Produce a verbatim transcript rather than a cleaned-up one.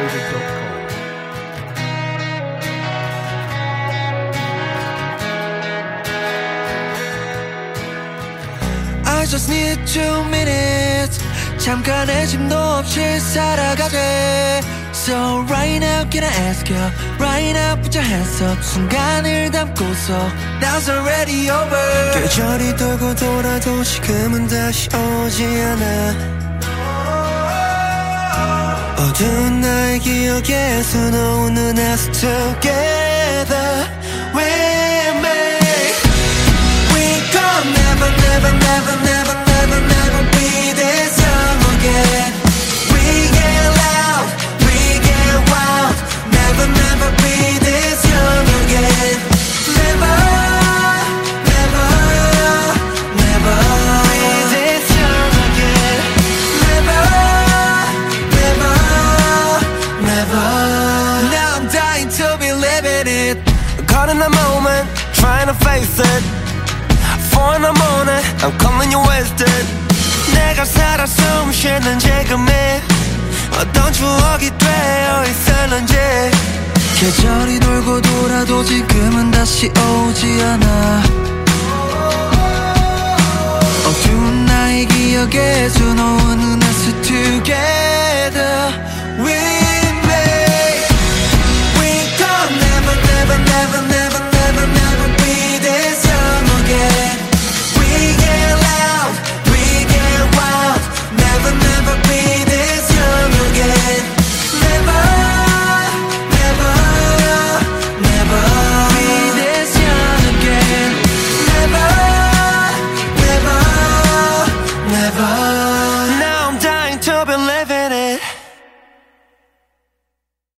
loaded dot com. I just need two minutes 잠깐의 짐도 없이 살아가재 So right now can I ask you Right now put your hands up 순간을 담고서 Now's already over 계절이 돌고 돌아도 지금은 다시 오지 않아 어두운 나의 기억에 수놓는 us together with me We gon' never never never never never never be this young again We get loud, we get wild Never never be this young again Never, never, never be this young again Never, never, never Now I'm dying to be living it Caught in the moment, trying to face it For in the morning, I'm calling you wasted 내가 살아 숨 쉬는 지금에 어떤 추억이 되어 있을는지 계절이 돌고 돌아도 지금은 다시 오지 않아 어두운 나의 기억에 수놓은 us together